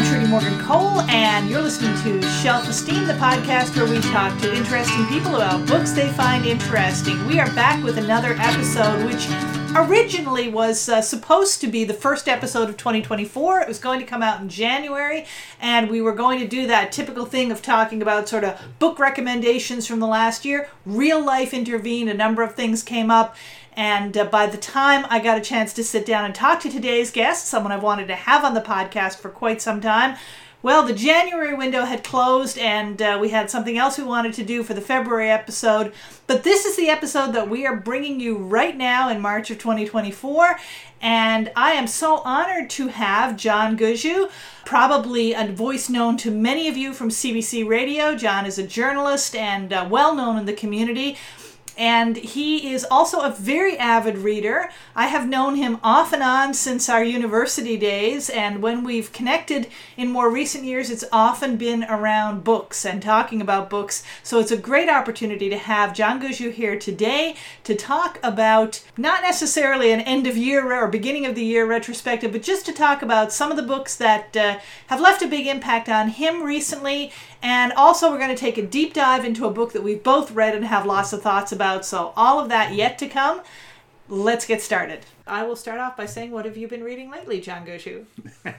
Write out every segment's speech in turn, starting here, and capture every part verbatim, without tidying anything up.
Trudy Morgan Cole, and you're listening to Shelf Esteem, the podcast where we talk to interesting people about books they find interesting. We are back with another episode, which originally was uh, supposed to be the first episode of twenty twenty-four. It was going to come out in January, and we were going to do that typical thing of talking about sort of book recommendations from the last year. Real life intervened, a number of things came up. And uh, by the time I got a chance to sit down and talk to today's guest, someone I've wanted to have on the podcast for quite some time, well, the January window had closed, and uh, we had something else we wanted to do for the February episode. But this is the episode that we are bringing you right now in March of twenty twenty-four. And I am so honored to have John Gushue, probably a voice known to many of you from C B C Radio. John is a journalist and uh, well known in the community. And he is also a very avid reader. I have known him off and on since our university days, and when we've connected in more recent years, it's often been around books and talking about books. So it's a great opportunity to have John Gushue here today to talk about not necessarily an end of year or beginning of the year retrospective, but just to talk about some of the books that uh, have left a big impact on him recently. And also we're going to take a deep dive into a book that we've both read and have lots of thoughts about. So all of that yet to come. Let's get started. I will start off by saying, what have you been reading lately, John Gushue?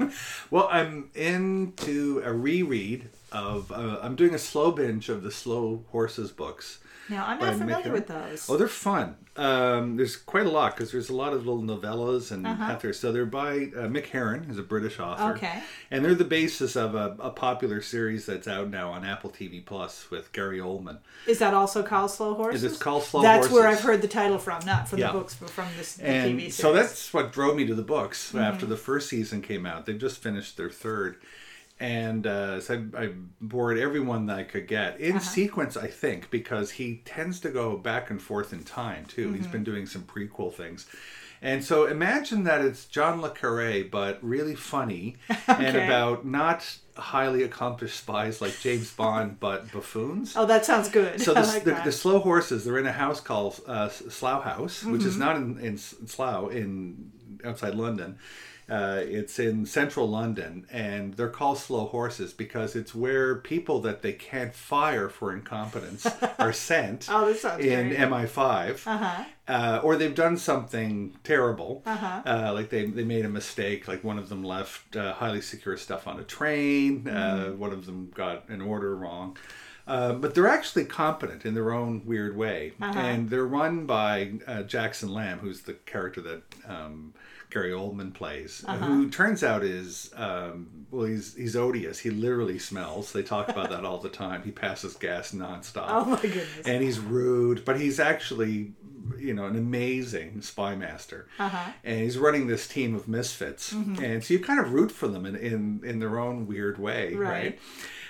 Well, I'm into a reread of, uh, I'm doing a slow binge of the Slow Horses books. Now, I'm not familiar with those. Oh, they're fun. Um, there's quite a lot because there's a lot of little novellas and uh-huh. after. So they're by uh, Mick Herron, who's a British author. Okay. And they're the basis of a, a popular series that's out now on Apple T V Plus with Gary Oldman. Is that also called Slow Horses? It's called Slow that's Horses. That's where I've heard the title from, not from yeah. the books, but from this, the and T V series. So that's what drove me to the books mm-hmm. after the first season came out. They just finished their third. And uh, so I, I bored everyone that I could get in uh-huh. sequence, I think, because he tends to go back and forth in time too. Mm-hmm. He's been doing some prequel things, and so imagine that it's John le Carré, but really funny okay. and about not highly accomplished spies like James Bond, but buffoons. Oh, that sounds good. So the, like the, the Slow Horses, they're in a house called uh, Slough House, mm-hmm. which is not in, in Slough in outside London. Uh, it's in central London, and they're called Slow Horses because it's where people that they can't fire for incompetence are sent oh, this sounds in great. M I five. Uh-huh. Uh, or they've done something terrible, uh-huh. uh, like they they made a mistake, like one of them left uh, highly secure stuff on a train, mm-hmm. uh, one of them got an order wrong. Uh, but they're actually competent in their own weird way. Uh-huh. And they're run by uh, Jackson Lamb, who's the character that um, Gary Oldman plays, uh-huh. who turns out is, um, well, he's he's odious. He literally smells. They talk about that all the time. He passes gas nonstop. Oh, my goodness. And he's rude, but he's actually, you know, an amazing spy master. Uh-huh. And he's running this team of misfits. Mm-hmm. And so you kind of root for them in, in, in their own weird way, right? right?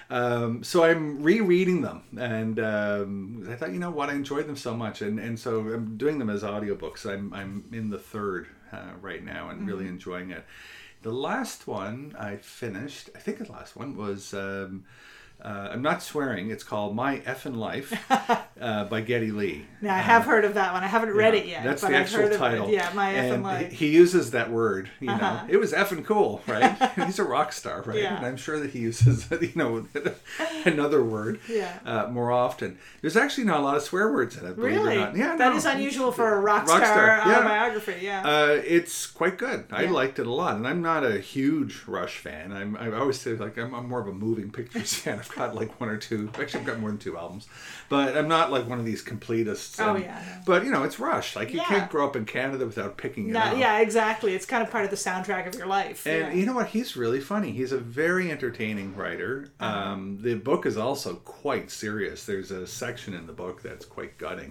Um, so I'm rereading them, and um, I thought, you know what, I enjoyed them so much, and, and so I'm doing them as audiobooks. I'm I'm in the third uh, right now, and mm-hmm. really enjoying it. The last one I finished, I think the last one was, um, uh, I'm not swearing, it's called My Effin' Life uh, by Geddy Lee. Now, I have uh, heard of that one. I haven't read yeah, it yet. That's but the I've actual heard of title. It. Yeah, My Effin' and Life. He uses that word, you uh-huh. know. It was effing cool, right? He's a rock star, right? Yeah. And I'm sure that he uses, you know, another word yeah. uh, more often. There's actually not a lot of swear words in it, believe really? it or not. Yeah, that no. is unusual for a rock, rock star, star yeah. autobiography, yeah. Uh, it's quite good. I yeah. liked it a lot. And I'm not a huge Rush fan. I'm, I always say, like, I'm, I'm more of a moving pictures fan. I've got, like, one or two. Actually, I've got more than two albums. But I'm not, like, one of these completists. Oh, and, yeah. No. But, you know, it's Rush. Like, you yeah. can't grow up in Canada without picking it no, up. Yeah, exactly. It's kind of part of the soundtrack of your life. And yeah. you know what? He's really funny. He's a very entertaining writer. Uh-huh. Um, the book is also quite serious. There's a section in the book that's quite gutting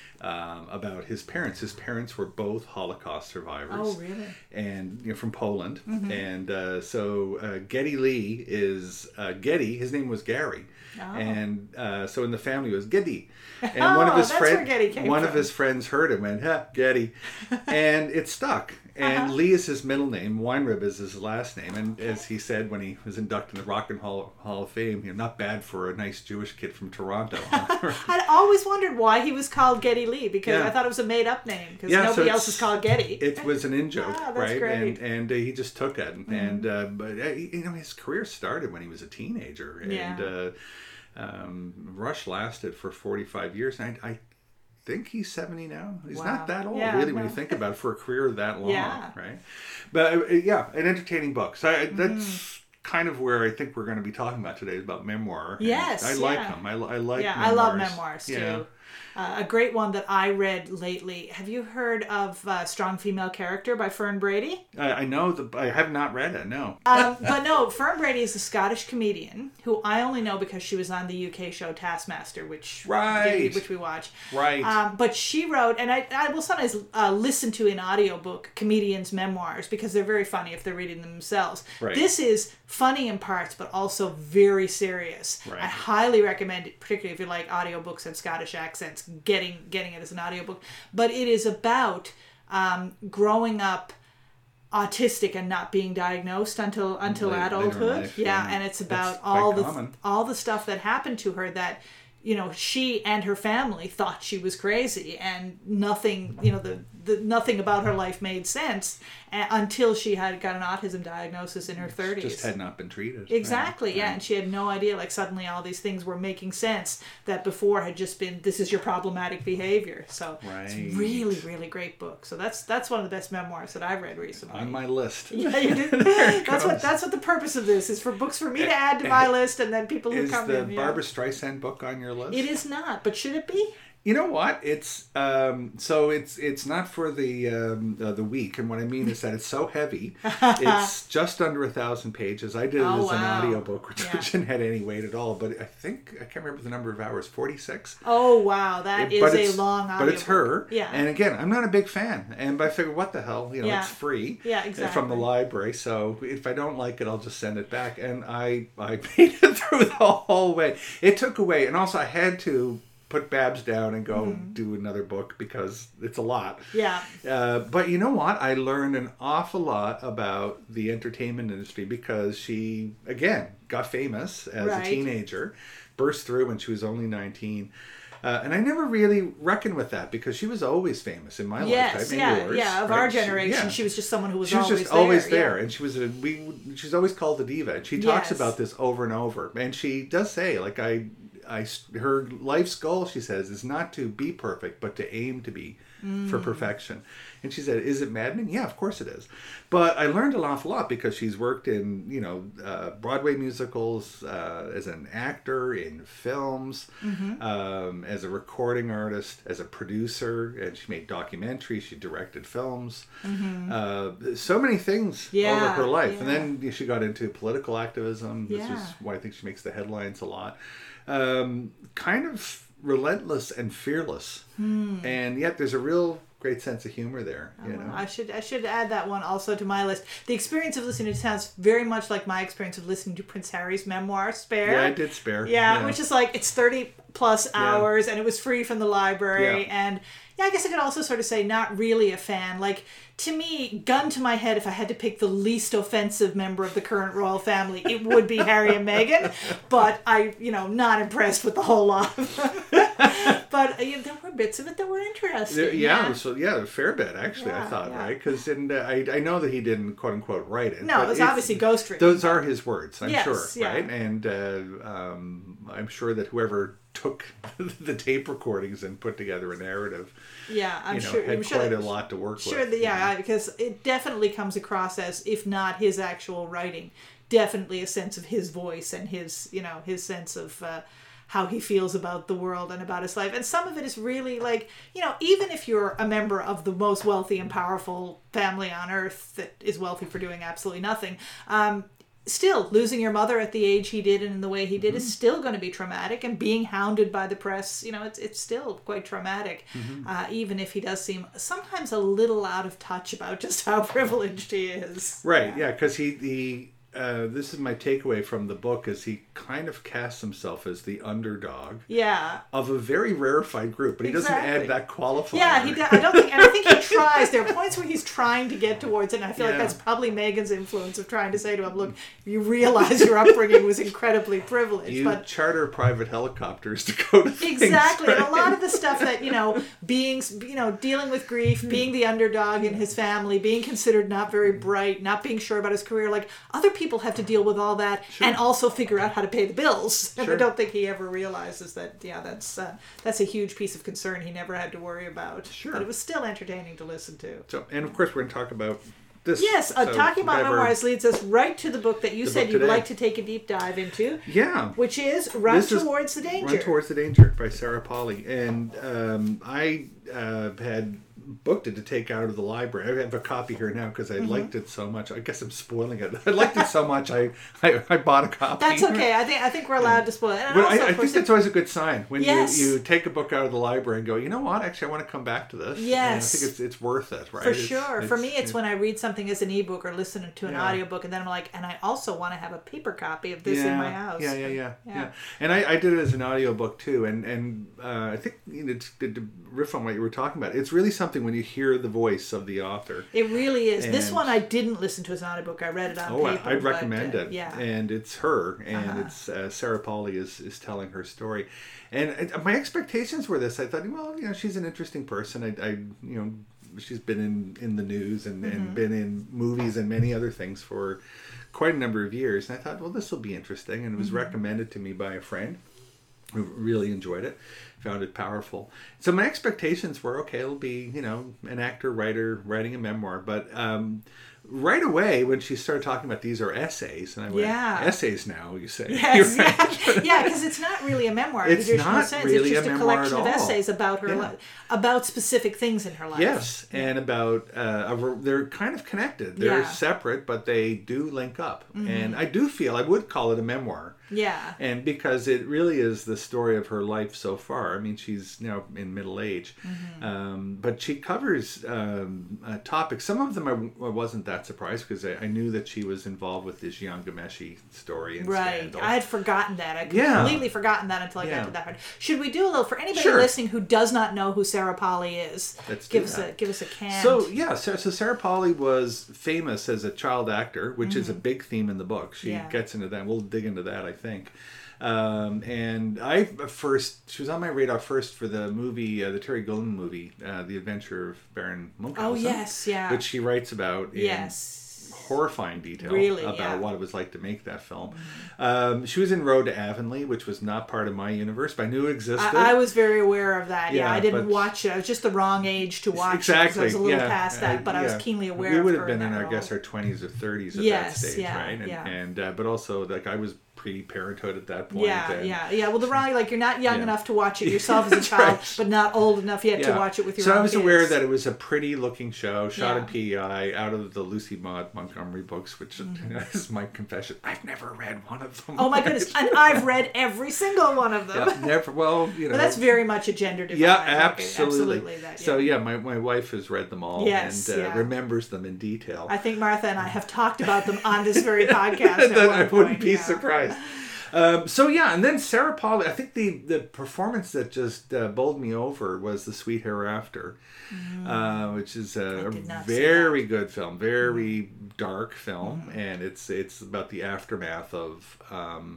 um, about his parents. His parents were both Holocaust survivors. Oh, really? And you know, from Poland. Mm-hmm. And uh, so uh, Geddy Lee is uh, Geddy. His name was Gary. Oh. And uh, so in the family it was Geddy. And oh, one of his that's friend, where Geddy came one from. of his friends heard him and huh, Geddy, and it stuck. And uh-huh. Lee is his middle name. Weinrib is his last name. And as he said when he was inducted in the Rock and Hall, Hall of Fame, you know, not bad for a nice Jewish kid from Toronto. I'd always wondered why he was called Geddy Lee. Lee, because Yeah. I thought it was a made-up name, because Yeah, so nobody else it's- is called Getty. It was an in-joke, Ah, that's right? great. And and uh, he just took it. Mm-hmm. And uh, but uh, you know, his career started when he was a teenager, and Yeah. uh, um, Rush lasted for forty-five years. And I, I think he's seventy now. He's Wow. not that old, Yeah, really, no. when you think about it, for a career that long, Yeah. right? But uh, yeah, an entertaining book. So I, that's. Mm-hmm. Kind of where I think we're going to be talking about today, is about memoir. And Yes, I like yeah. them. I, I like yeah, memoirs. I love memoirs too. Yeah. Uh, a great one that I read lately. Have you heard of uh, Strong Female Character by Fern Brady? I, I know the. I have not read it. No. um, but no, Fern Brady is a Scottish comedian who I only know because she was on the U K show Taskmaster, which Right. which we watch. Right. Um, but she wrote, and I, I will sometimes uh, listen to in audiobook comedians' memoirs because they're very funny if they're reading them themselves. Right. This is funny in parts, but also very serious. Right. I highly recommend it, particularly if you like audiobooks and Scottish accents, getting getting it as an audiobook. But it is about um, growing up autistic and not being diagnosed until until Later- later in adulthood. life, yeah, yeah. and it's about That's all quite the common. all the stuff that happened to her that, you know, she and her family thought she was crazy, and nothing, you know, the, the nothing about her life made sense uh, until she had got an autism diagnosis in her thirties. Just had not been treated. Exactly, right? yeah, Right. and she had no idea, like, suddenly all these things were making sense that before had just been, this is your problematic behavior. So it's Right. really, really great book. So that's that's one of the best memoirs that I've read recently. On my list. Yeah, you did. That's what that's what the purpose of this is, for books for me to add to my list, and then people who Is come the in. Yeah. Barbara Streisand book on your list? It is not, but should it be? You know what? It's um, so it's it's not for the um, uh, the weak, and what I mean is that it's so heavy. It's just under a thousand pages. I did it Oh, as an wow. audiobook, which, Yeah. which didn't have any weight at all. But I think I can't remember the number of hours. Forty-six. Oh wow, that is But a it's- long audiobook. But it's her. Yeah. And again, I'm not a big fan. And but I figured, what the hell? You know, Yeah. it's free. Yeah, From exactly. the library. So if I don't like it, I'll just send it back. And I I made it through the whole way. It took away, and also I had to put Babs down and go Mm-hmm. do another book because it's a lot. Yeah. Uh, but you know what? I learned an awful lot about the entertainment industry because she, again, got famous as Right. a teenager, burst through when she was only nineteen. Uh, and I never really reckoned with that because she was always famous in my Yes, lifetime. yeah, and yours, yeah. Of right? our She- generation, yeah. she was just someone who was, She was always just there. always there, yeah. and she was a we. She's always called the diva, and she talks Yes. about this over and over. And she does say, like I, I, her life's goal, she says, is not to be perfect, but to aim to be for Mm. perfection. And she said, "Is it maddening? Yeah, of course it is." But I learned an awful lot because she's worked in, you know, uh, Broadway musicals, uh, as an actor, in films, Mm-hmm. um, as a recording artist, as a producer, and she made documentaries. She directed films. Uh, so many things Mm-hmm. Yeah, over her life, and yeah. then she got into political activism. This Yeah. is why I think she makes the headlines a lot. Um, kind of relentless and fearless, and yet there's a real great sense of humor there. You know, I should I should add that one also to my list. The experience of listening to it sounds very much like my experience of listening to Prince Harry's memoir, Spare. yeah, I did Spare. Yeah, which is like, it's thirty plus hours, and it was free from the library. Yeah. And yeah, I guess I could also sort of say not really a fan. Like, to me, gun to my head, if I had to pick the least offensive member of the current royal family, it would be Harry and Meghan. But I, you know, not impressed with the whole lot of them. But uh, you know, there were bits of it that were interesting. There- yeah, so yeah, a fair bit actually. I Yeah, thought, yeah. right? Because uh, I I know that he didn't quote unquote write it. No, but it was it's- obviously ghostwritten. Those are his words, I'm Yes, sure, yeah. right? And uh, um, I'm sure that whoever took the tape recordings and put together a narrative, Yeah, I'm you know, sure. had I'm sure quite that, a lot to work Sure, with. that, you know. yeah, because it definitely comes across as, if not his actual writing, definitely a sense of his voice and his, you know, his sense of uh, how he feels about the world and about his life. And some of it is really like, you know, even if you're a member of the most wealthy and powerful family on earth that is wealthy for doing absolutely nothing, um, still losing your mother at the age he did and in the way he did Mm-hmm. is still going to be traumatic, and being hounded by the press, you know, it's it's still quite traumatic, Mm-hmm. uh, even if he does seem sometimes a little out of touch about just how privileged he is. Right, yeah, because he, he uh, this is my takeaway from the book, is he kind of casts himself as the underdog Yeah. of a very rarefied group, but he Exactly. doesn't add that qualifier. Yeah, he. I don't think, and I think he tries. There are points where he's trying to get towards it, and I feel Yeah. like that's probably Megan's influence of trying to say to him, "Look, you realize your upbringing was incredibly privileged." You but charter private helicopters to go to things, exactly, right? and a lot of the stuff that you know, being you know, dealing with grief, being the underdog in his family, being considered not very bright, not being sure about his career, like other people have to deal with all that, Sure. and also figure out how to pay the bills. And Sure. I don't think he ever realizes that. Yeah, that's uh, that's a huge piece of concern he never had to worry about. Sure. But it was still entertaining to listen to. So, and of course, we're going to talk about this. Yes, uh, so talking about whatever- memoirs leads us right to the book that you The said book you'd today. like to take a deep dive into, Yeah. which is Run This is Towards the Danger. Run Towards the Danger by Sarah Polley. And um, I uh, had booked it to take out of the library. I have a copy here now because I Mm-hmm. liked it so much. I guess I'm spoiling it. I liked it so much, I, I, I bought a copy. That's okay. I think I think we're allowed to spoil it. And But also, I, I of course, think that's always a good sign when Yes. you, you take a book out of the library and go, you know what, actually I want to come back to this. And Yes. I think it's it's worth it, right? for It's- sure. For me, it's when I read something as an ebook or listen to an Yeah. audiobook, and then I'm like, and I also want to have a paper copy of this in my house. Yeah, yeah, yeah, Yeah. yeah. And I, I did it as an audiobook too. And and uh, I think, you know, to, to riff on what you were talking about, it's really something when you hear the voice of the author. It really is. This And- one I didn't listen to as an audiobook. I read it on Oh, I- paper. I'd but, recommend uh, it. Yeah. And it's her, and Uh-huh. it's uh, Sarah Polley is, is telling her story. And it, my expectations were this. I thought, well, you know, she's an interesting person. I, I you know, she's been in, in the news and, Mm-hmm. and been in movies and many other things for quite a number of years. And I thought, well, this will be interesting. And it was Mm-hmm. recommended to me by a friend who really enjoyed it, found it powerful. So my expectations were, okay, it'll be, you know, an actor, writer, writing a memoir. But um, right away, when she started talking about these are essays, and I went, Yeah. essays now, you say. Yes, You're yeah, right. yeah, because it's not really a memoir in It's the traditional not sense. really it's just a a, memoir collection at of all. essays about her, Yeah. li- about specific things in her life. Yes, and about uh, a ver- they're kind of connected. They're Yeah. separate, but they do link up. And I do feel I would call it a memoir. Yeah. And because it really is the story of her life so far. I mean, she's now in middle age, Mm-hmm. um, but she covers um, uh, topics. Some of them I, I wasn't that surprised because I, I knew that she was involved with this Jian Ghomeshi story and Right. scandal. I had forgotten that. I Yeah. completely forgotten that until I Yeah. got to that part. Should we do a little for anybody Sure. listening who does not know who Sarah Polley is? Let's give do us that. a give us a can. So yeah, so, so Sarah Polley was famous as a child actor, which is a big theme in the book. She Mm-hmm. Yeah. gets into that. We'll dig into that, I think. Um, and I first, she was on my radar first for the movie, uh, the Terry Gilliam movie, uh, The Adventure of Baron Munchausen. Oh yes, yeah. Which she writes about in yes. horrifying detail Really, about yeah. what it was like to make that film. Um, she was in Road to Avonlea, which was not part of my universe, but I knew it existed. I, I was very aware of that. Yeah, Yeah, I didn't but- watch it. I was just the wrong age to watch Exactly. it. 'Cause I was a little yeah. past that, Uh, but I was yeah. keenly aware we of would her have been in in, that I guess, role. our twenties or thirties at Yes, that stage, yeah, right? And, yeah. and uh, but also, like, I was pre-parenthood at that point. Yeah, and, yeah, yeah. Well, the wrong, like, you're not young Yeah. enough to watch it yourself as a That's child, right. but not old enough yet to Yeah. watch it with your so own I was kids. aware that it was a pretty-looking show, shot Yeah. in P E I, out of the Lucy Maud Montgomery books, which is my confession. I've never read one of them. Oh my goodness! And I've read every single one of them. Yeah, never. Well, you know. But that's very much a gender divide. Yeah, like, absolutely. absolutely that, yeah. So yeah, my, my wife has read them all Yes, and uh, yeah. remembers them in detail. I think Martha and I have talked about them on this very podcast. at That one I wouldn't point, be yeah. surprised. Um, so yeah, and then Sarah Polley. I think the the performance that just uh, bowled me over was The Sweet Hereafter, uh, which is a, I a did not see very good film, very dark film, and it's it's about the aftermath of. Um,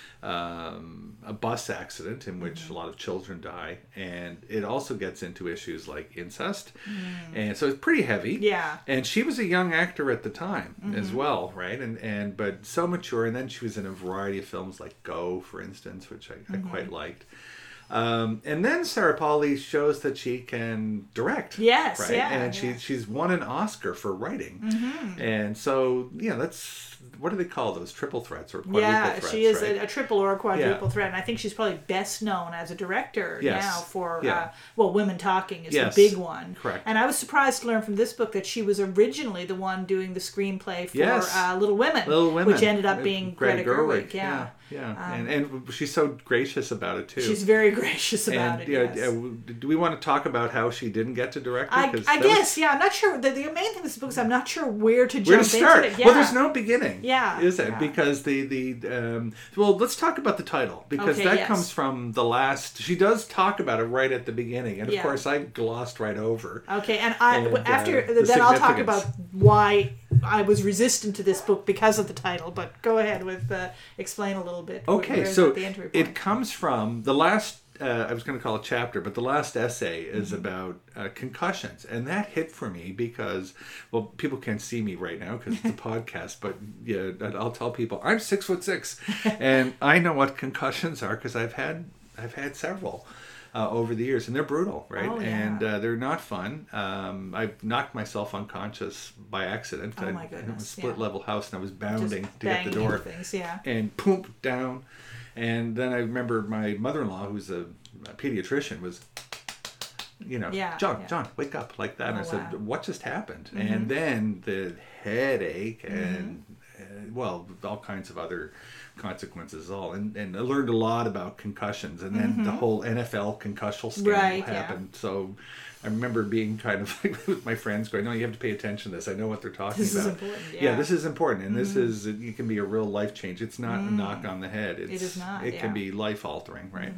um, a bus accident in which Mm-hmm. a lot of children die, and it also gets into issues like incest, and so it's pretty heavy. Mm. Yeah. And she was a young actor at the time as Mm-hmm. well, right? And and but so mature, and then she was in a variety of films like Go, for instance, which I, I Mm-hmm. quite liked. Um, and then Sarah Polley shows that she can direct. Yes, right? yeah, And she yeah. she's won an Oscar for writing. Mm-hmm. And so yeah, that's what do they call those triple threats or quadruple Yeah, threats? she is right? a, a triple or a quadruple Yeah. threat, and I think she's probably best known as a director Yes. now for Yeah. uh, well, Women Talking is Yes. the big one. Correct. And I was surprised to learn from this book that she was originally the one doing the screenplay for Yes. uh, Little Women, Little Women, which ended up with being Greta Greta Gerwig. Gerwig, Yeah. yeah. yeah. Um, and and she's so gracious about it too. She's very gracious about and, it. Yeah, Yes. uh, do we want to talk about how she didn't get to direct it? I, 'Cause I that guess, was, yeah. I'm not sure. The, the main thing with this book is I'm not sure where to where jump to start? into it. Yeah. Well, there's no beginning. Yeah, is it? yeah. Because the the um, well, let's talk about the title because Okay, that yes. comes from the last. She does talk about it right at the beginning, and of Yeah. course I glossed right over. Okay, and I And, after uh, the then I'll talk significance. about why I was resistant to this book because of the title. But go ahead with uh, explain a little bit. Okay, where is so at the entry point? it comes from the last. Uh, I was going to call it chapter, but the last essay is Mm-hmm. about uh, concussions, and that hit for me because, well, people can't see me right now because it's a podcast, but yeah, I'll tell people I'm six foot six, and I know what concussions are because I've had I've had several. Uh, over the years, and they're brutal, right? Oh, yeah. And uh, they're not fun. Um, I've knocked myself unconscious by accident. Oh, I, my It was goodness, a split yeah. level house, and I was bounding Just to get the banging door, into things, yeah. and poop down. And then I remember my mother-in-law, who's a, a pediatrician, was, you know, Yeah, John, yeah. John, wake up, like that. and Oh, I said, wow. what just happened? Mm-hmm. And then the headache and, uh, well, all kinds of other consequences all. And, and I learned a lot about concussions. And then the whole N F L concussion scandal Mm-hmm. Right, yeah. happened. So I remember being kind of like with my friends going, no, you have to pay attention to this. I know what they're talking This is about. important, Yeah, yeah. this is important. And this is, it can be a real life change. It's not a knock on the head. It's, is not, It yeah. can be life altering, right?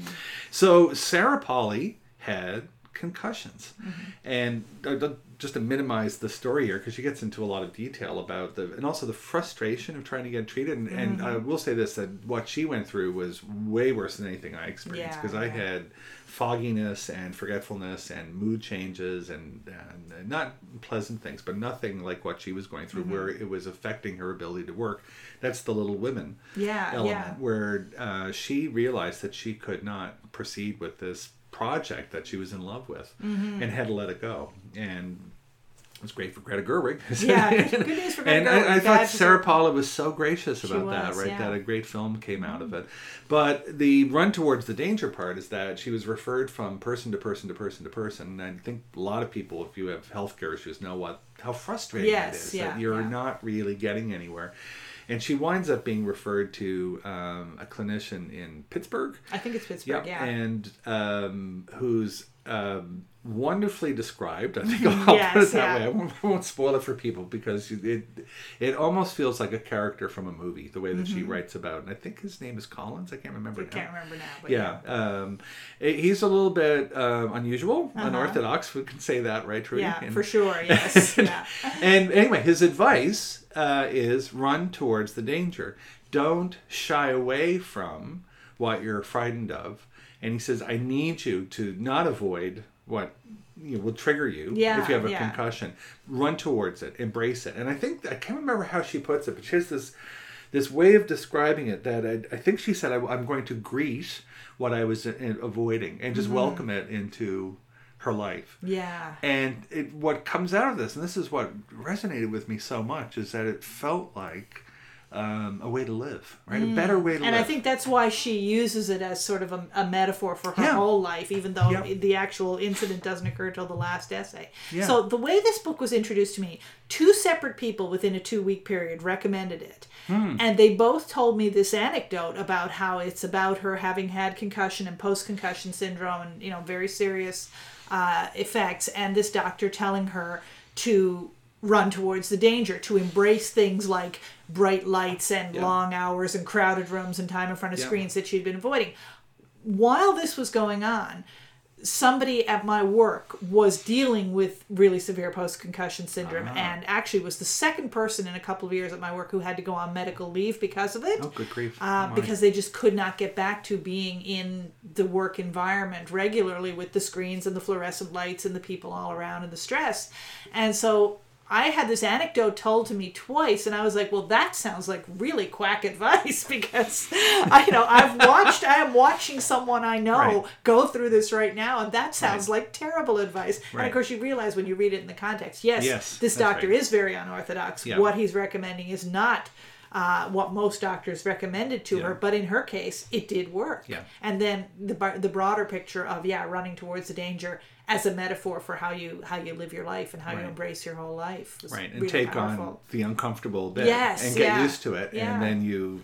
So Sarah Polley had concussions. And uh, th- just to minimize the story here, because she gets into a lot of detail about the, and also the frustration of trying to get treated. And, and I will say this, that what she went through was way worse than anything I experienced, Yeah, because I yeah. had fogginess and forgetfulness and mood changes and, and not pleasant things, but nothing like what she was going through, where it was affecting her ability to work. That's the Little Women Yeah, element, yeah. where uh, she realized that she could not proceed with this project that she was in love with, Mm-hmm. and had to let it go. And it was great for Greta Gerwig. Yeah, good, good news for Greta And Gerwig. I, I Bad thought for Sarah her. Polley was so gracious about that, was, right? yeah. That a great film came out of it. But the run towards the danger part is that she was referred from person to person to person to person. And I think a lot of people, if you have healthcare issues, know what how frustrating Yes, it is. yeah, that you're yeah. not really getting anywhere. And she winds up being referred to um, a clinician in Pittsburgh. I think it's Pittsburgh, yeah. And um, who's um, wonderfully described. I think I'll Yes, put it that yeah. way. I won't, I won't spoil it for people because it it almost feels like a character from a movie, the way that she writes about. And I think his name is Collins. I can't remember I now. can't remember now. But Yeah, um, eh, he's a little bit uh, unusual, unorthodox. We can say that, right, Trudy? Yeah, And- for sure, yes. Yeah. and anyway, his advice uh, is run towards the danger. Don't shy away from what you're frightened of. And he says, I need you to not avoid what you know, will trigger you Yeah, if you have a yeah. concussion. Run towards it, embrace it. And I think, I can't remember how she puts it, but she has this this way of describing it that I, I think she said, I, I'm going to greet what I was in, avoiding and just welcome it into her life. Yeah. And it, what comes out of this, and this is what resonated with me so much, is that it felt like um, a way to live, right? A better way to And live. I think that's why she uses it as sort of a, a metaphor for her Yeah. whole life, even though Yeah. the actual incident doesn't occur till the last essay. Yeah. So the way this book was introduced to me, two separate people within a two-week period recommended it. Hmm. And they both told me this anecdote about how it's about her having had concussion and post-concussion syndrome and, you know, very serious uh, effects. And this doctor telling her to run towards the danger, to embrace things like bright lights and Yeah. long hours and crowded rooms and time in front of Yeah. screens that she'd been avoiding. While this was going on, somebody at my work was dealing with really severe post-concussion syndrome Ah. and actually was the second person in a couple of years at my work who had to go on medical leave because of it. Oh, good grief. Uh, My. because they just could not get back to being in the work environment regularly with the screens and the fluorescent lights and the people all around and the stress. And so I had this anecdote told to me twice, and I was like, well, that sounds like really quack advice because, I, you know, I've watched, I am watching someone I know Right. go through this right now, and that sounds Right. like terrible advice. And Right. of course, you realize when you read it in the context, yes, Yes, this that's doctor right. is very unorthodox. Yeah. What he's recommending is not uh, what most doctors recommended to Yeah. her, but in her case, it did work. Yeah. And then the bar- the broader picture of yeah, running towards the danger as a metaphor for how you how you live your life and how Right. you embrace your whole life. was Right, and really take powerful. on the uncomfortable bit Yes, and get yeah. used to it, Yeah. and then you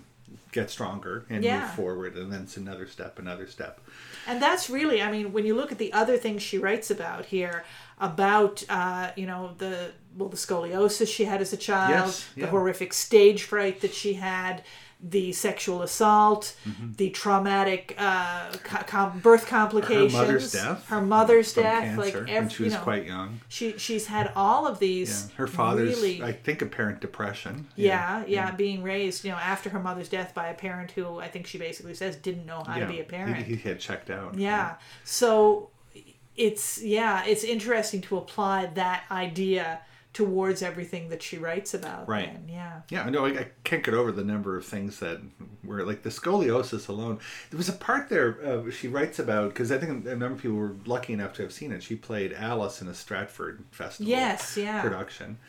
get stronger and Yeah. move forward, and then it's another step, another step. And that's really, I mean, when you look at the other things she writes about here, about, uh, you know, the, well, the scoliosis she had as a child, Yes, the yeah. horrific stage fright that she had, the sexual assault, Mm-hmm. the traumatic uh, co- com- birth complications, Her mother's death. her mother's from death, cancer, like when every, she was you know, quite young. she she's had all of Yeah. these. Her father's, really, I think, apparent depression. yeah, yeah, being raised, you know, after her mother's death by a parent who I think she basically says didn't know how Yeah. to be a parent. He, he had checked out. Yeah. So it's yeah, it's interesting to apply that idea towards everything that she writes about. Right. Then. Yeah. Yeah, I know. I, I can't get over the number of things that were like the scoliosis alone. There was a part there uh, she writes about, because I think a number of people were lucky enough to have seen it. She played Alice in a Stratford Festival Yes, yeah. production.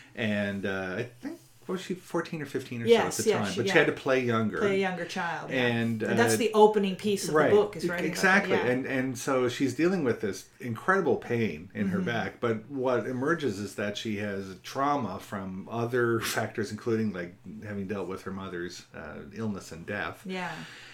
And uh, I think, what was she, fourteen or fifteen or Yes, so at the yeah, time? she- but yeah. she had to play younger. Play a younger child. Yeah. And, uh, that's the opening piece of right. the book is writing exactly about that. Yeah. and and so she's dealing with this incredible pain in Mm-hmm. her back, but what emerges is that she has trauma from other factors, including like having dealt with her mother's uh, illness and death, yeah.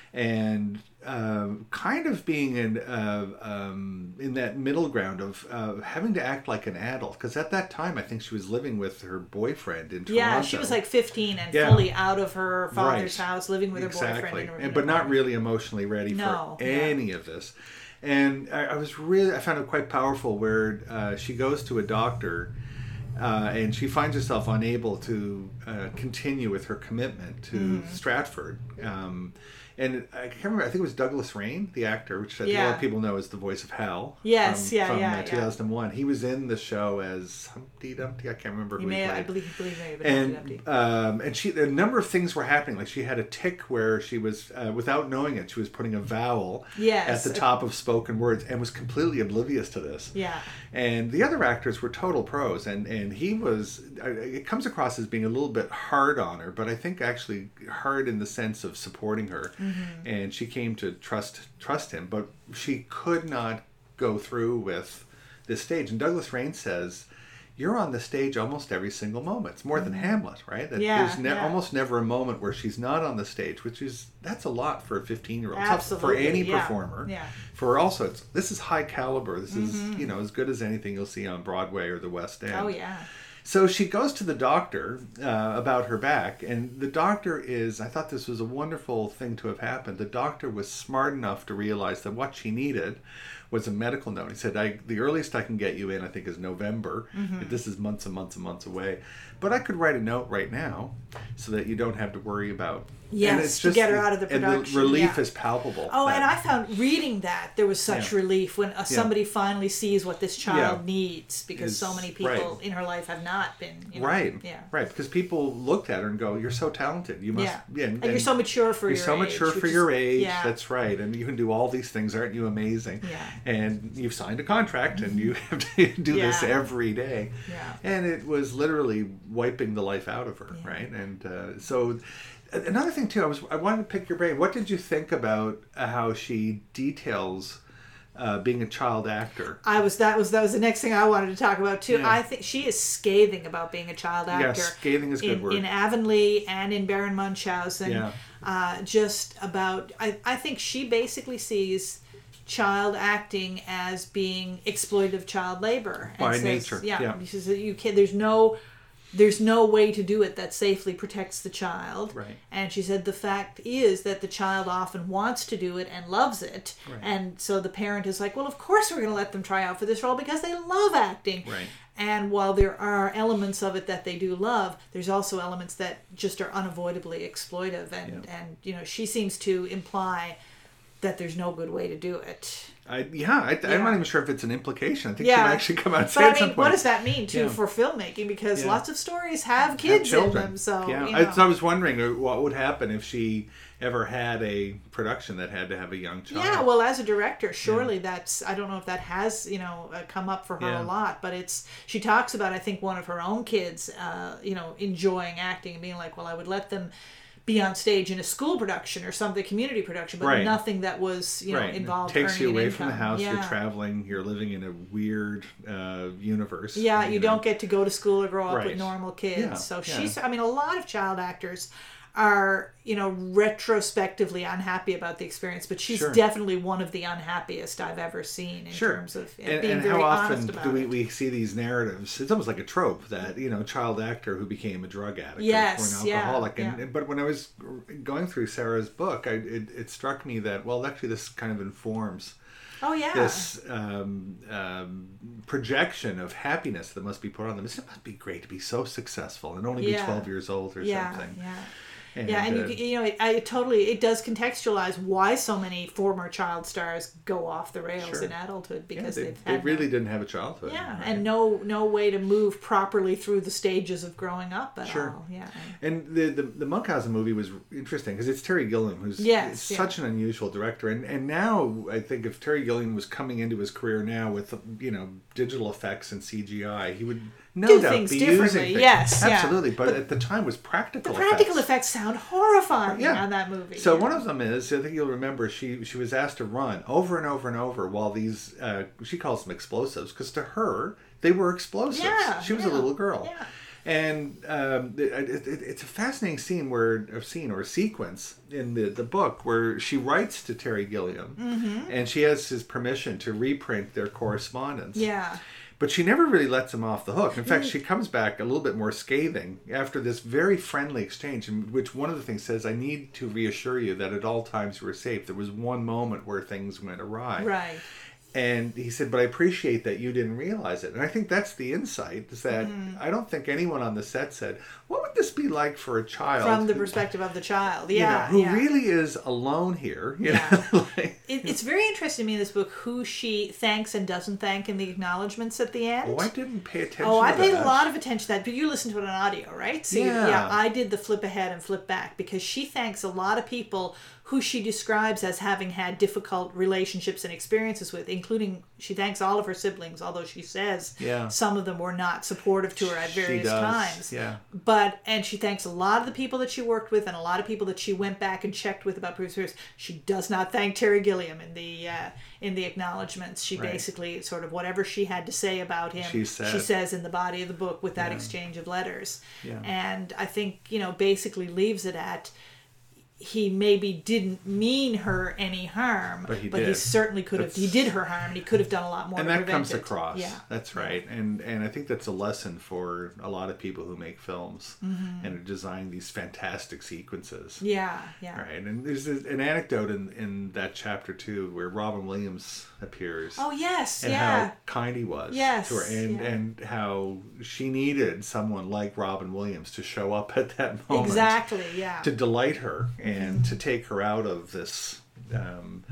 and um, kind of being in uh, um, in that middle ground of uh, having to act like an adult, because at that time I think she was living with her boyfriend in Toronto. Yeah, she was like fifteen and Yeah. fully out of her father's Right. house, living with her Exactly. boyfriend. In a, and, but not really emotionally ready No, for yeah. any of this. And I, I was really, I found it quite powerful where uh, she goes to a doctor uh, and she finds herself unable to uh, continue with her commitment to Mm-hmm. Stratford. Um, and I can't remember, I think it was Douglas Rain, the actor, which I think a lot Yeah. of people know as the voice of Hal. Yes, from, yeah, from, yeah, uh, yeah. two thousand one. He was in the show as Humpty Dumpty, I can't remember He who may, he played. I believe, believe may have been Humpty and Dumpty. um, and she a number of things were happening. Like she had a tick where she was, uh, without knowing it, she was putting a vowel Yes. at the top of spoken words and was completely oblivious to this. Yeah. And the other actors were total pros, and and he was. uh, It comes across as being a little bit hard on her, but I think actually hard in the sense of supporting her, Mm-hmm. and she came to trust trust him. But she could not go through with this stage. And Douglas Rain says, you're on the stage almost every single moment. It's more than Hamlet, right? That Yeah, there's ne- yeah. almost never a moment where she's not on the stage, which is, that's a lot for a fifteen-year-old. For Absolutely, any yeah, performer. yeah. For also, it's, this is high caliber. This is, you know, as good as anything you'll see on Broadway or the West End. Oh, yeah. So she goes to the doctor uh, about her back, and the doctor is, I thought this was a wonderful thing to have happened. The doctor was smart enough to realize that what she needed was a medical note. He said, I, the earliest I can get you in, I think, is November. Mm-hmm. This is months and months and months away. But I could write a note right now so that you don't have to worry about. Yes, and it's to get her out of the And production, the relief yeah. is palpable. Oh, that- and I found reading that there was such Yeah. relief when uh, somebody finally sees what this child Yeah. needs, because Is- so many people right. in her life have not been. You know, Right, Yeah. right. Because people looked at her and go, "You're so talented. You must, Yeah. yeah, And, you're so mature for you're your so age. mature which for is- your age. Yeah. That's right. And you can do all these things. Aren't you amazing? Yeah. And you've signed a contract, and you have to do this Yeah. every day. Yeah. And it was literally wiping the life out of her, Yeah. right? And uh, so. Another thing too, I was I wanted to pick your brain. What did you think about uh, how she details uh, being a child actor? I was that was that was the next thing I wanted to talk about too. Yeah. I think she is scathing about being a child actor. Yeah, scathing is a good in, word. In Avonlea and in Baron Munchausen, Yeah. uh, just about. I I think she basically sees child acting as being exploitative child labor and By says, nature, Yeah, yeah. because you can. There's no. There's no way to do it that safely protects the child. Right. And she said the fact is that the child often wants to do it and loves it. Right. And so the parent is like, well, of course we're going to let them try out for this role because they love acting. Right. And while there are elements of it that they do love, there's also elements that just are unavoidably exploitive. And, Yeah. and you know, she seems to imply that there's no good way to do it. I, yeah, I, Yeah. I'm not even sure if it's an implication. I think Yeah. she might actually come out and say But at I some mean, point. what does that mean, too, Yeah. for filmmaking? Because Yeah. lots of stories have Have kids in children. them. So, yeah, you I, know. so I was wondering uh, what would happen if she ever had a production that had to have a young child. Yeah, well, as a director, surely that's, I don't know if that has, you know, uh, come up for her Yeah. a lot, but it's, she talks about, I think, one of her own kids, uh, you know, enjoying acting and being like, well, I would let them be on stage in a school production or something, community production, but Right. nothing that was, you know, right. involved It takes you earning an away from the income. house. Yeah. You're traveling. You're living in a weird uh, universe. Yeah, you know. don't get to go to school or grow up Right. with normal kids. Yeah, So yeah. she's, I mean, a lot of child actors are, you know, retrospectively unhappy about the experience, but she's sure. definitely one of the unhappiest I've ever seen in sure. terms of and, being and very how honest often about do we, it. we see these narratives? It's almost like a trope that, you know, child actor who became a drug addict yes, or an alcoholic. Yeah, and, yeah. But when I was going through Sarah's book, I, it, it struck me that, well, actually this kind of informs Oh yeah. this um, um, projection of happiness that must be put on them. It must be great to be so successful and only be yeah. twelve years old or yeah, something. Yeah. And, yeah, and uh, you, you know, it, I totally it does contextualize why so many former child stars go off the rails Sure. in adulthood because yeah, they, they've they had really no, didn't have a childhood. yeah, right? and no no way to move properly through the stages of growing up at Sure. all. Yeah, and the the, the Munchausen movie was interesting because it's Terry Gilliam, who's Yes, yeah. such an unusual director, and and now I think if Terry Gilliam was coming into his career now with you know digital effects and C G I, he would no do doubt things be differently. using things. Yes, yeah. absolutely, but, But at the time was practical. the practical effects. effects sound horrifying Yeah. on that movie. So yeah. one of them is, I think you'll remember, she she was asked to run over and over and over while these, uh, she calls them explosives, because to her, they were explosives. Yeah, she was yeah, a little girl. yeah. And um, it, it, it's a fascinating scene where, a scene or a sequence in the, the book where she writes to Terry Gilliam, Mm-hmm. and she has his permission to reprint their correspondence. Yeah. But she never really lets him off the hook. In fact, she comes back a little bit more scathing after this very friendly exchange, in which one of the things says, I need to reassure you that at all times you were safe. There was one moment where things went awry. Right. And he said, but I appreciate that you didn't realize it. And I think that's the insight, is that Mm-hmm. I don't think anyone on the set said, what would this be like for a child? From the perspective of the child. you know, Yeah. who yeah. really is alone here. You Yeah. know? like, It, it's very interesting to me in this book who she thanks and doesn't thank in the acknowledgments at the end. oh, I didn't pay attention Oh, to I paid that. a lot of attention to that, but you listened to it on audio, right? So you- Yeah. yeah, I did the flip ahead and flip back because she thanks a lot of people who she describes as having had difficult relationships and experiences with, including she thanks all of her siblings, although she says Yeah. some of them were not supportive to her at She various does, times. yeah. But and she thanks a lot of the people that she worked with and a lot of people that she went back and checked with about previous years. She does not thank Terry Gilliam in the uh, in the acknowledgments. She Right. basically sort of whatever she had to say about him, She said. she says in the body of the book with that exchange of letters. Yeah. And I think, you know, basically leaves it at he maybe didn't mean her any harm, But he he did. certainly could have. He That's- did her harm, and he could have done a lot more. and to that prevent comes it. across. Yeah, That's right. And and I think that's a lesson for a lot of people who make films Mm-hmm. and design these fantastic sequences. yeah, yeah. Right. And there's a- an anecdote in, in that chapter too where Robin Williams appears. Oh yes, and yeah. how kind he was Yes, to her, and yeah. and how she needed someone like Robin Williams to show up at that moment, Exactly, yeah. to delight her and to take her out of this um,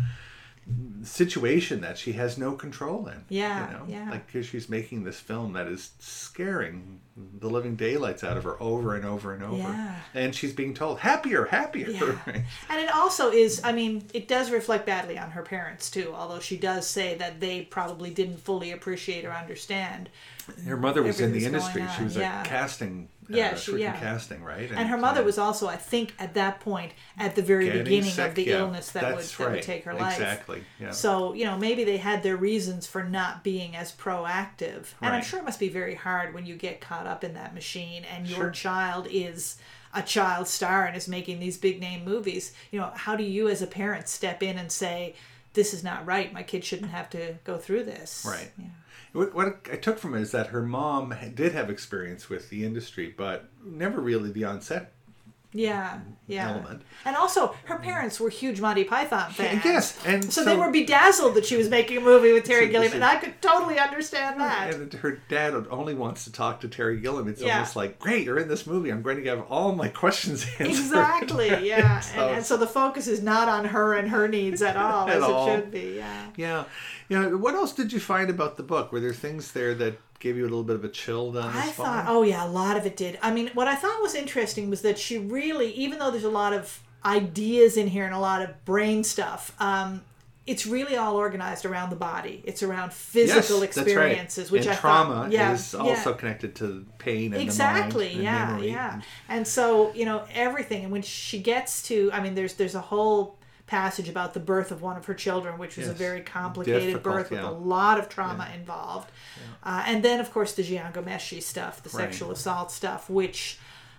situation that she has no control in. Yeah, you know? yeah. Like, because she's making this film that is scaring the living daylights out of her over and over and over, Yeah. and she's being told happier, happier. Yeah. Right? And it also is, I mean, it does reflect badly on her parents too, although she does say that they probably didn't fully appreciate or understand. Her mother was in the Everything's industry. going She on, was yeah. a casting. Yeah, uh, she- freaking yeah. casting, right? And her mother uh, was also, I think, at that point, at the very getting beginning sick, of the yeah. illness that, would, That's that would right. take her life. Exactly. Yeah. So, you know, maybe they had their reasons for not being as proactive. And I'm Right. sure it must be very hard when you get caught up in that machine and your Sure. child is a child star and is making these big name movies. You know, how do you as a parent step in and say, this is not right, my kid shouldn't have to go through this? Right. Yeah. What, what I took from it is that her mom did have experience with the industry, but never really the on-set Yeah, yeah. element. And also, her parents were huge Monty Python fans. Yes, and so, so- they were bedazzled that she was making a movie with Terry So- Gilliam, so- and I could totally understand that. And her dad only wants to talk to Terry Gilliam. It's Yeah. almost like, great, you're in this movie. I'm going to have all my questions answered. Exactly, yeah. So- and, and so the focus is not on her and her needs at all, At as all. it should be, yeah. Yeah. Yeah. What else did you find about the book? Were there things there that gave you a little bit of a chill down I this thought, spine? oh yeah, a lot of it did. I mean, what I thought was interesting was that she really, even though there's a lot of ideas in here and a lot of brain stuff, um, it's really all organized around the body. It's around physical yes, experiences, that's right. which and I trauma thought, yeah, is yeah. also connected to pain and exactly, the mind yeah, and memory. yeah. And so, you know, everything. And when she gets to, I mean, there's there's a whole passage about the birth of one of her children, which was a Yes. very complicated Difficult, birth with yeah. a lot of trauma involved. Uh, and then, of course, the Jian Ghomeshi stuff, the Right. sexual assault stuff, which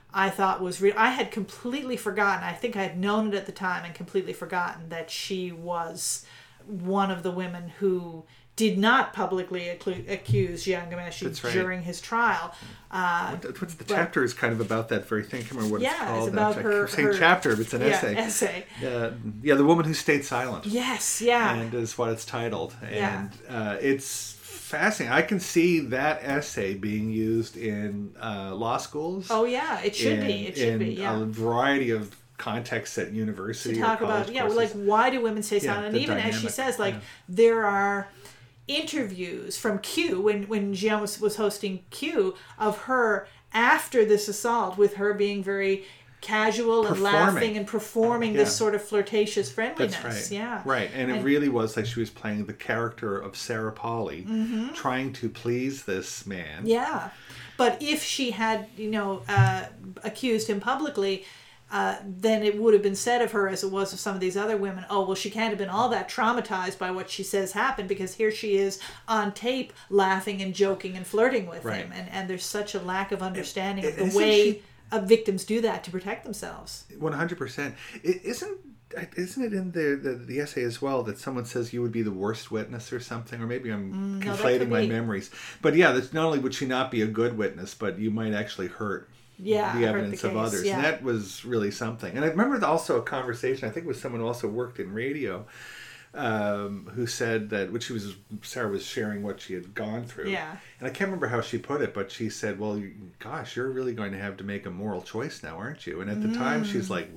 I thought was real. I had completely forgotten. I think I had known it at the time and completely forgotten that she was one of the women who did not publicly accu- accuse Jian Ghomeshi right. during his trial. Uh, what, what's the but, chapter is kind of about that very thing. I can't remember what yeah, it's called. It's about I her, keep saying her, chapter, but it's an yeah, essay. essay. Uh, yeah, the woman who stayed silent. Yes, yeah. And is what it's titled. Yeah. And uh, it's fascinating. I can see that essay being used in uh, law schools. Oh, yeah, it should in, be. It should in be, yeah. a variety of contexts at university to talk or about yeah courses. like why do women stay yeah, silent, and even dynamic, as she says like yeah. there are interviews from Q when when Jian was, was hosting Q of her after this assault, with her being very casual and performing. laughing and performing yeah. this sort of flirtatious friendliness. That's right. Yeah, right, and, and it really was like she was playing the character of Sarah Polley, mm-hmm. trying to please this man. Yeah, but if she had you know uh, accused him publicly, Uh, then it would have been said of her, as it was of some of these other women, oh, well, she can't have been all that traumatized by what she says happened, because here she is on tape laughing and joking and flirting with right. him. And, and there's such a lack of understanding it, of the isn't way she, uh, victims do that to protect themselves. one hundred percent. It isn't... Isn't it in the, the the essay as well that someone says you would be the worst witness or something? Or maybe I'm mm, conflating no, my memories. But yeah, that's not only would she not be a good witness, but you might actually hurt yeah, the evidence the of case, others. yeah. And that was really something. And I remember also a conversation, I think it was someone who also worked in radio, um, who said that, which she was, Sarah was sharing what she had gone through. Yeah. And I can't remember how she put it, but she said, well, you, gosh, you're really going to have to make a moral choice now, aren't you? And at the mm. time, she's like,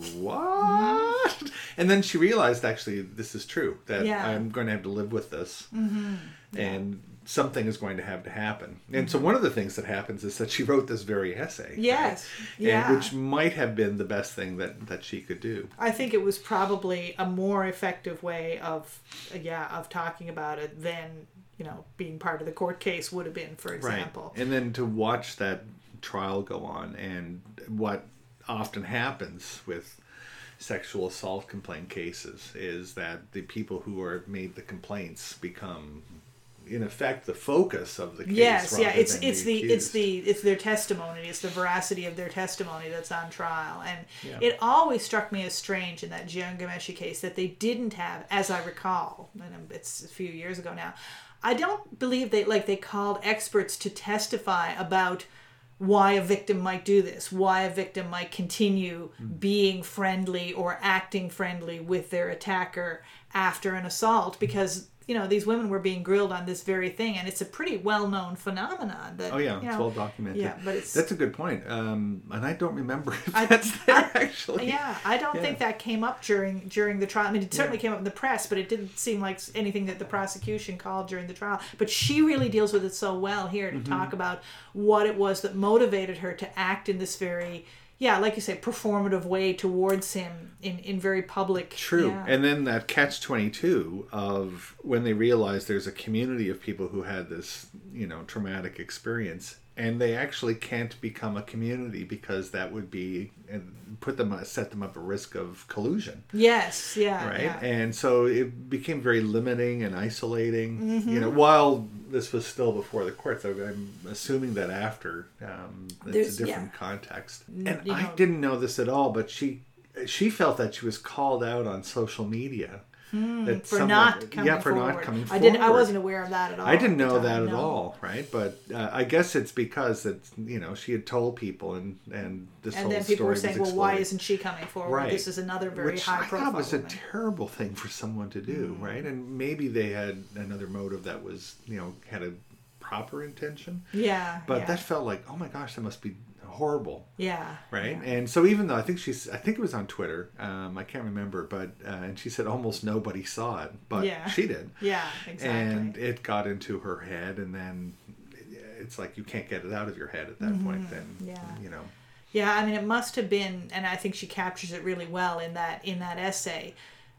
what? Mm. And then she realized, actually, this is true, that yeah. I'm going to have to live with this. Mm-hmm. Yeah. And something is going to have to happen. And so one of the things that happens is that she wrote this very essay. Yes. Right? Yeah. And which might have been the best thing that, that she could do. I think it was probably a more effective way of, yeah, of talking about it than, you know, being part of the court case would have been, for example. Right. And then to watch that trial go on, and what often happens with sexual assault complaint cases is that the people who are made the complaints become, in effect, the focus of the case. Yes, yeah, it's than it's the, the it's the it's their testimony, it's the veracity of their testimony that's on trial, and yeah. it always struck me as strange in that Jian Ghomeshi case that they didn't have, as I recall, and it's a few years ago now, I don't believe they like they called experts to testify about why a victim might do this, why a victim might continue mm. being friendly or acting friendly with their attacker after an assault, because you know, these women were being grilled on this very thing, and it's a pretty well-known phenomenon. That, oh yeah, you know, it's well documented. Yeah, but it's that's a good point, um, and I don't remember if I, that's there I, actually. Yeah, I don't yeah. think that came up during during the trial. I mean, it certainly yeah. came up in the press, but it didn't seem like anything that the prosecution called during the trial. But she really deals with it so well here to mm-hmm. talk about what it was that motivated her to act in this very, yeah, like you say, performative way towards him in, in very public. True. Yeah. And then that catch twenty-two of when they realize there's a community of people who had this, you know, traumatic experience, and they actually can't become a community because that would be, and put them, set them up a risk of collusion. Yes, yeah. Right? Yeah. And so it became very limiting and isolating, mm-hmm. you know, while this was still before the courts. I'm assuming that after, um, it's There's, a different yeah. context. And you I know, didn't know this at all, but she she felt that she was called out on social media. Hmm, that for someone, not coming yeah, for forward. not coming I forward. didn't. I wasn't aware of that at all. I didn't know that at no. all, right? But uh, I guess it's because that, you know, she had told people, and and this and whole then people story were saying, was "Well, why exploded. isn't she coming forward? Right. This is another very Which high I profile." thought was woman. a terrible thing for someone to do, mm. right? And maybe they had another motive that was, you know, had a proper intention. Yeah. But yeah. that felt like, oh my gosh, that must be horrible. Yeah. Right. Yeah. And so even though I think she's, I think it was on Twitter, um, I can't remember, but uh, and she said almost nobody saw it, but yeah. she did. Yeah. Exactly. And it got into her head, and then it's like you can't get it out of your head at that mm-hmm. point. Then yeah. you know. Yeah. I mean, it must have been, and I think she captures it really well in that in that essay.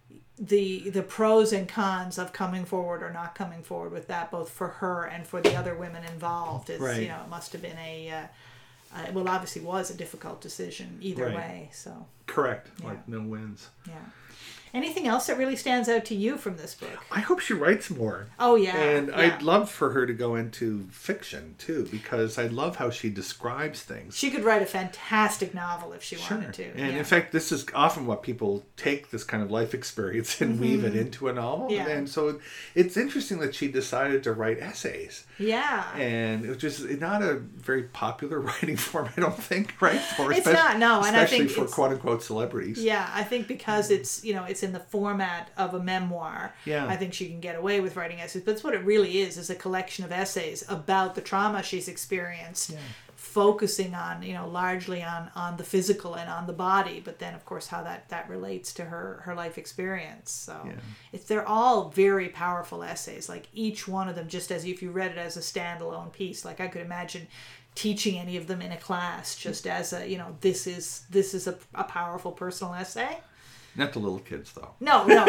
The the pros and cons of coming forward or not coming forward with that, both for her and for the other women involved, is right. you know, it must have been a. Uh, Uh, well, obviously was a difficult decision either right. way. So correct, yeah. like no wins. Yeah. Anything else that really stands out to you from this book? I hope she writes more. Oh, yeah. And yeah. I'd love for her to go into fiction, too, because I love how she describes things. She could write a fantastic novel if she Sure. wanted to. And yeah. in fact, this is often what people take this kind of life experience and mm-hmm. weave it into a novel. Yeah. And so it's interesting that she decided to write essays. Yeah. And which is not a very popular writing form, I don't think, right? For it's not, no. And I think especially for quote-unquote celebrities. Yeah, I think because it's, you know, it's in the format of a memoir, yeah. I think she can get away with writing essays. But it's what it really is, is a collection of essays about the trauma she's experienced, yeah. focusing on, you know, largely on, on the physical and on the body, but then, of course, how that, that relates to her, her life experience. So yeah. it's, they're all very powerful essays, like each one of them, just as if you read it as a standalone piece. Like I could imagine teaching any of them in a class just as a, you know, this is this is a, a powerful personal essay. Not the little kids, though. No, no.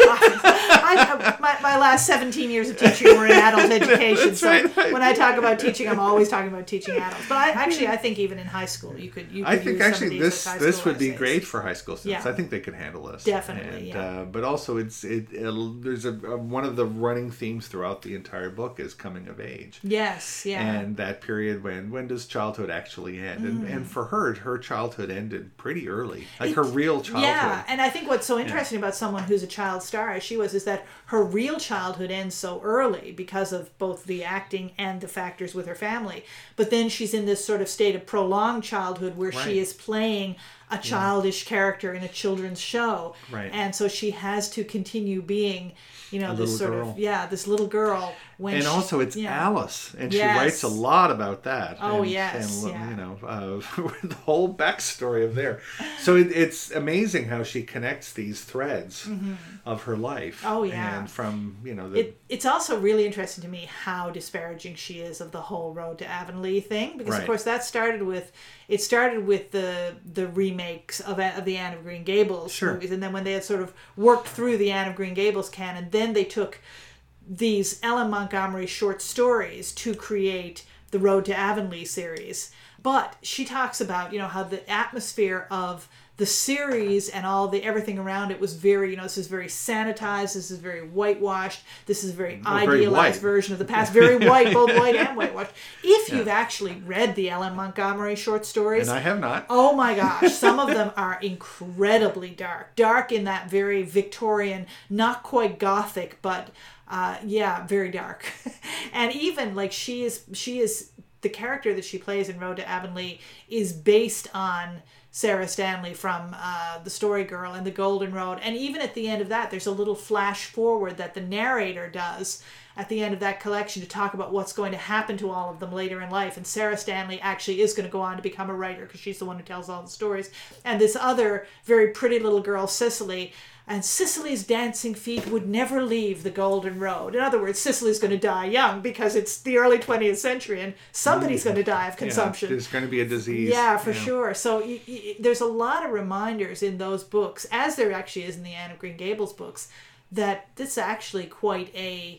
I, I, my, my last seventeen years of teaching were in adult education. So right. when I talk about teaching, I'm always talking about teaching adults. But I, actually, I think even in high school, you could. You could I think use actually this this would essays. be great for high school students. Yeah. I think they could handle this. Definitely, and, yeah. Uh, but also, it's it. it there's a, a one of the running themes throughout the entire book is coming of age. Yes, yeah. And that period when when does childhood actually end? Mm. And and for her, her childhood ended pretty early, like it, her real childhood. Yeah, and I think what's so interesting yeah. about someone who's a child star as she was is that her real childhood ends so early because of both the acting and the factors with her family. But then she's in this sort of state of prolonged childhood where right. she is playing a childish yeah. character in a children's show. Right. And so she has to continue being, you know, a this sort girl. of, yeah, this little girl. When and she, also it's yeah. Alice, and yes. she writes a lot about that. Oh, and, yes. And, yeah. you know, uh, the whole backstory of there. So it, it's amazing how she connects these threads mm-hmm. of her life. Oh, yeah. And from, you know, the... It, it's also really interesting to me how disparaging she is of the whole Road to Avonlea thing. Because, right. of course, that started with... It started with the the remakes of, of the Anne of Green Gables sure. movies. And then when they had sort of worked through the Anne of Green Gables canon, then they took these Ellen Montgomery short stories to create the Road to Avonlea series. But she talks about, you know, how the atmosphere of the series and all the everything around it was very, you know, this is very sanitized, this is very whitewashed, this is a very oh, idealized very version of the past, very white, both white and whitewashed. If yeah. you've actually read the Ellen Montgomery short stories, and I have not. Oh my gosh, some of them are incredibly dark, dark in that very Victorian, not quite gothic, but uh, yeah, very dark. And even like she is, she is the character that she plays in Road to Avonlea is based on Sarah Stanley from uh, The Story Girl and The Golden Road. And even at the end of that, there's a little flash forward that the narrator does at the end of that collection to talk about what's going to happen to all of them later in life. And Sarah Stanley actually is going to go on to become a writer because she's the one who tells all the stories. And this other very pretty little girl, Cicely, and Cicely's dancing feet would never leave the Golden Road. In other words, Cicely's going to die young because it's the early twentieth century and somebody's going to die of consumption. Yeah, there's going to be a disease. Yeah, for yeah. sure. So y- y- there's a lot of reminders in those books, as there actually is in the Anne of Green Gables books, that this is actually quite a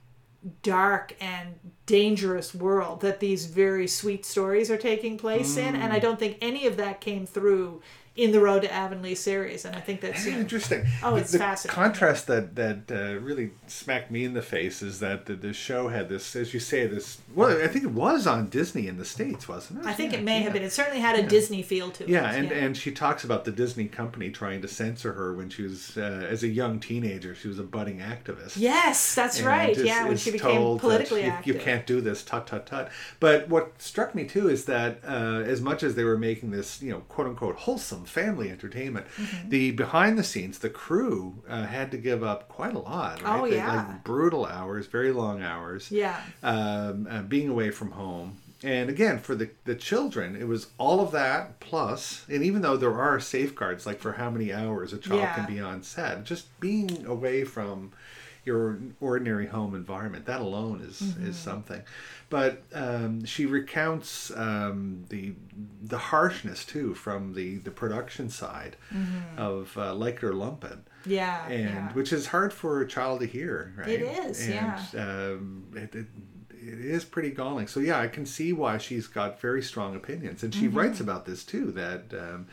dark and dangerous world that these very sweet stories are taking place mm. in. And I don't think any of that came through in the Road to Avonlea series, and I think that's you know, interesting. Oh, it's the fascinating. Contrast that that uh, really smacked me in the face is that the, the show had this, as you say, this. Well, I think it was on Disney in the States, wasn't it? I think yeah, it may yeah. have been. It certainly had a yeah. Disney feel to it. Yeah, and, yeah. and she talks about the Disney company trying to censor her when she was, uh, as a young teenager, she was a budding activist. Yes, that's and right. is, yeah, when she became politically you, active. You can't do this, tut, tut, tut. But what struck me, too, is that uh, as much as they were making this, you know, quote-unquote wholesome family entertainment, Mm-hmm. the behind the scenes, the crew uh, had to give up quite a lot. Right? Oh, they, yeah. Like brutal hours, very long hours. Yeah. Um, uh, being away from home. And again, for the, the children, it was all of that plus, and even though there are safeguards, like for how many hours a child yeah. can be on set, just being away from your ordinary home environment, that alone is, mm-hmm. is something. But um, she recounts um, the the harshness too from the, the production side mm-hmm. of uh, Leichter Lumpen. Yeah, and yeah. which is hard for a child to hear, right? It is, and, yeah. Um, it, it, it is pretty galling. So yeah, I can see why she's got very strong opinions, and she mm-hmm. writes about this too. That um,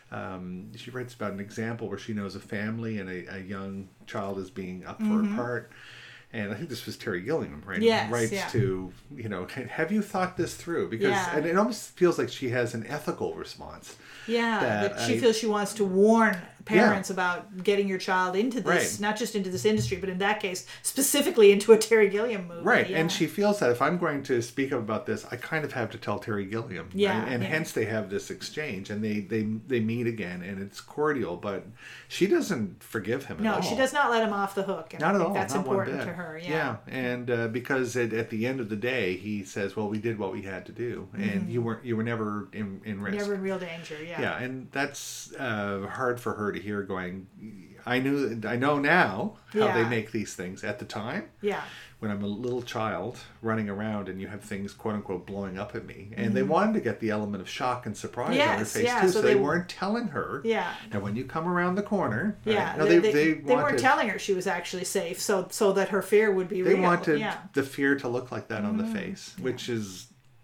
Um, she writes about an example where she knows a family and a, a young child is being up for Mm-hmm. a part. And I think this was Terry Gilliam, right? Yes, Writes yeah. to, you know, have you thought this through? Because Yeah. and it almost feels like she has an ethical response. Yeah, that that she I- feels she wants to warn parents about getting your child into this, Right. not just into this industry, but in that case, specifically into a Terry Gilliam movie. Right, Yeah. and she feels that if I'm going to speak up about this, I kind of have to tell Terry Gilliam. Yeah, and, and yeah. hence they have this exchange, and they, they they meet again, and it's cordial. But she doesn't forgive him at No, all. she does not let him off the hook. And Not I at think all. that's not important one bit. to her. Yeah. Yeah, and uh, because at, at the end of the day, he says, "Well, we did what we had to do, and you weren't you were never in, in risk." Never in real danger. Yeah. Yeah, and that's uh, hard for her to hear. Going, I knew, I know now how Yeah. they make these things. At the time, Yeah. when I'm a little child running around and you have things quote unquote blowing up at me, and they wanted to get the element of shock and surprise on her Yes, face yeah, too, so so they, they- weren't telling her. Yeah. And when you come around the corner, right, Yeah, no, they, they, they, they, they wanted, weren't telling her she was actually safe, so so that her fear would be They real. wanted yeah. the fear to look like that on the face, which is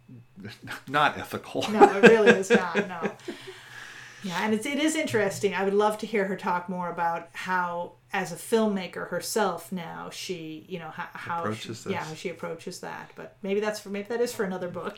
not ethical. No, it really is not. No. Yeah, and it's, it is interesting. I would love to hear her talk more about how, as a filmmaker herself now, she, you know, how, how Approaches she, yeah, this. how she approaches that. But maybe that's for maybe that is for another book.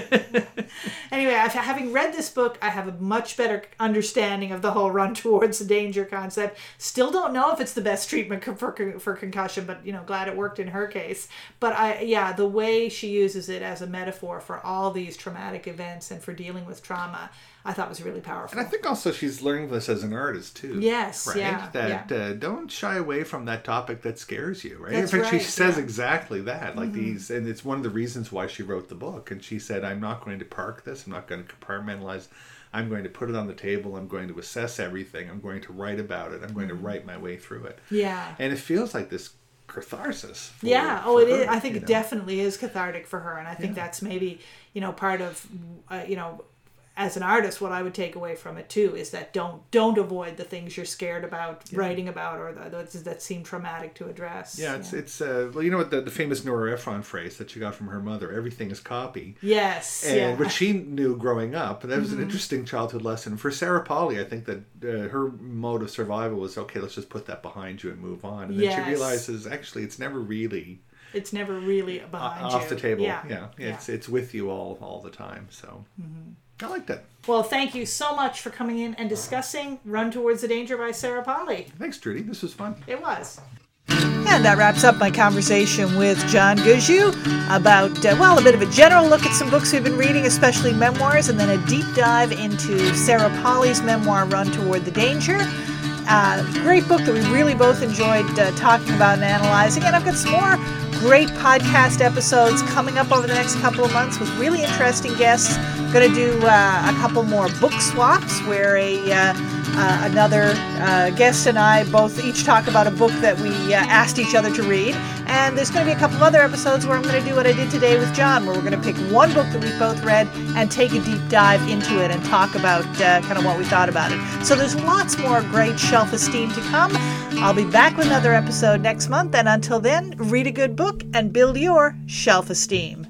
Anyway, I've, having read this book, I have a much better understanding of the whole run towards the danger concept. Still don't know if it's the best treatment co- for con- for concussion, but you know, glad it worked in her case. But I, yeah, the way she uses it as a metaphor for all these traumatic events and for dealing with trauma, I thought was really powerful. And I think also she's learning this as an artist too. Yes, right? yeah, That yeah. Uh, don't shy away from that topic that scares you, right? That's In fact, right, she says yeah. exactly that. Like these, and it's one of the reasons why she wrote the book. And she said, "I'm not going to park this. I'm not going to compartmentalize. I'm going to put it on the table. I'm going to assess everything. I'm going to write about it. I'm going to write my way through it." Yeah. And it feels like this catharsis. For, Yeah. for Oh, it her, is. I think you it know? definitely is cathartic for her, and I think Yeah. that's maybe, you know, part of, uh, you know, as an artist, what I would take away from it too is that don't don't avoid the things you're scared about writing about, or the, those that seem traumatic to address. Yeah, it's it's uh, well, you know what the, the famous Nora Ephron phrase that she got from her mother: "Everything is copy." Yes. And yeah. what she knew growing up, that was Mm-hmm. an interesting childhood lesson. For Sarah Polley, I think that uh, her mode of survival was, okay, let's just put that behind you and move on. And then Yes. she realizes, actually, it's never really It's never really behind off you. the table. Yeah. Yeah, it's it's with you all all the time. So I liked it. Well, thank you so much for coming in and discussing Run Towards the Danger by Sarah Polley. Thanks, Trudy. This was fun. It was. And that wraps up my conversation with John Guzhu about, uh, well, a bit of a general look at some books we've been reading, especially memoirs, and then a deep dive into Sarah Polley's memoir, Run Toward the Danger. Uh, great book that we really both enjoyed uh, talking about and analyzing. And I've got some more great podcast episodes coming up over the next couple of months with really interesting guests. I'm going to do uh, a couple more book swaps where a uh, uh, another uh, guest and I both each talk about a book that we uh, asked each other to read. And there's going to be a couple of other episodes where I'm going to do what I did today with John, where we're going to pick one book that we've both read and take a deep dive into it and talk about uh, kind of what we thought about it. So there's lots more great Shelf Esteem to come. I'll be back with another episode next month, and until then, read a good book and build your Shelf Esteem.